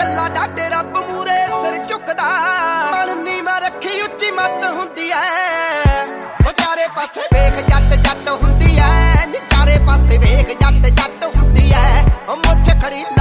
ਕੱਲਾ ਡਾਡੇ ਰੱਬ ਮੂਰੇ ਸਿਰ ਝੁਕਦਾ ਮਨ ਨੀਵਾਂ ਰੱਖੀ ਉੱਚੀ ਮੱਤ ਹੁੰਦੀ ਐ ਉਹ ਚਾਰੇ ਪਾਸੇ ਵੇਖ ਜੱਟ ਜੱਟ ਹੁੰਦੀ ਐ ਨੀ ਚਾਰੇ ਪਾਸੇ ਵੇਖ ਜੱਟ ਜੱਟ ਹੁੰਦੀ ਐ ਉਹ ਮੁੱਛ ਖੜੀ